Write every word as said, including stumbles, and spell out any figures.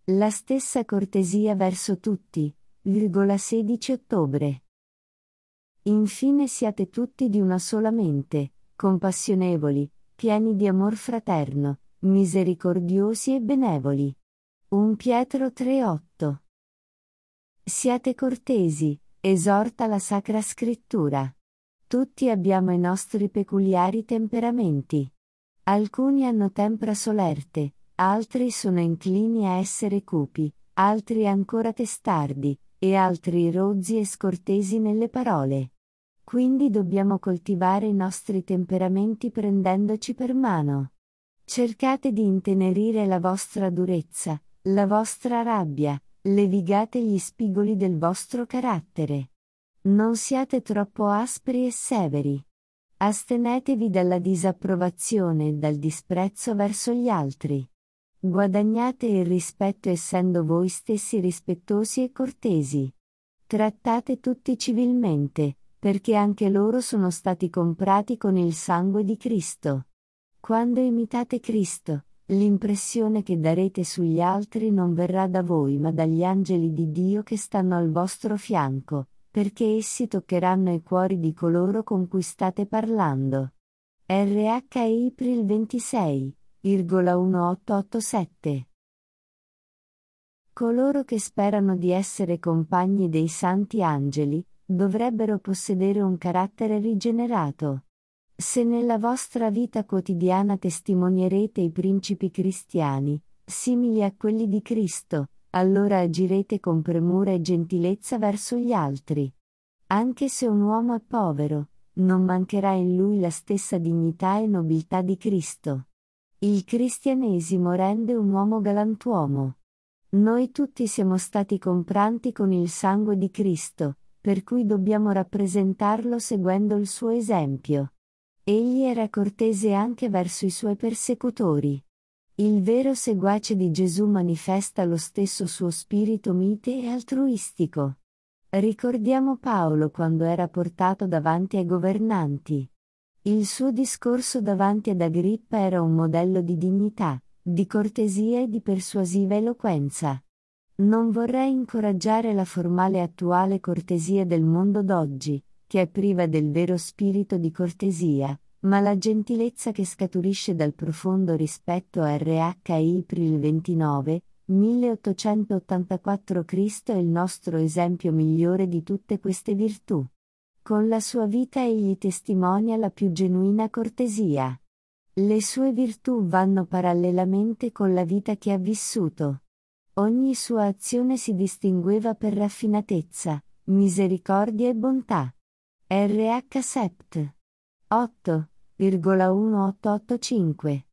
La stessa cortesia verso tutti, sedici ottobre. Infine siate tutti di una sola mente, compassionevoli, pieni di amor fraterno, misericordiosi e benevoli. primo Pietro tre otto. Siate cortesi, esorta la Sacra Scrittura. Tutti abbiamo i nostri peculiari temperamenti. Alcuni hanno tempra solerte, altri sono inclini a essere cupi, altri ancora testardi, e altri rozzi e scortesi nelle parole. Quindi dobbiamo coltivare i nostri temperamenti prendendoci per mano. Cercate di intenerire la vostra durezza, la vostra rabbia, levigate gli spigoli del vostro carattere. Non siate troppo aspri e severi. Astenetevi dalla disapprovazione e dal disprezzo verso gli altri. Guadagnate il rispetto essendo voi stessi rispettosi e cortesi. Trattate tutti civilmente, perché anche loro sono stati comprati con il sangue di Cristo. Quando imitate Cristo, l'impressione che darete sugli altri non verrà da voi ma dagli angeli di Dio che stanno al vostro fianco, perché essi toccheranno i cuori di coloro con cui state parlando. R H April ventisei, diciottocentoottantasette. Coloro che sperano di essere compagni dei santi angeli, dovrebbero possedere un carattere rigenerato. Se nella vostra vita quotidiana testimonierete i principi cristiani, simili a quelli di Cristo, allora agirete con premura e gentilezza verso gli altri. Anche se un uomo è povero, non mancherà in lui la stessa dignità e nobiltà di Cristo. Il cristianesimo rende un uomo galantuomo. Noi tutti siamo stati comprati con il sangue di Cristo, per cui dobbiamo rappresentarlo seguendo il suo esempio. Egli era cortese anche verso i suoi persecutori. Il vero seguace di Gesù manifesta lo stesso suo spirito mite e altruistico. Ricordiamo Paolo quando era portato davanti ai governanti. Il suo discorso davanti ad Agrippa era un modello di dignità, di cortesia e di persuasiva eloquenza. Non vorrei incoraggiare la formale attuale cortesia del mondo d'oggi, che è priva del vero spirito di cortesia, ma la gentilezza che scaturisce dal profondo rispetto a R H April ventinove, milleottocentottantaquattro Cristo è il nostro esempio migliore di tutte queste virtù. Con la sua vita egli testimonia la più genuina cortesia. Le sue virtù vanno parallelamente con la vita che ha vissuto. Ogni sua azione si distingueva per raffinatezza, misericordia e bontà. R H Sept. otto, milleottocentoottantacinque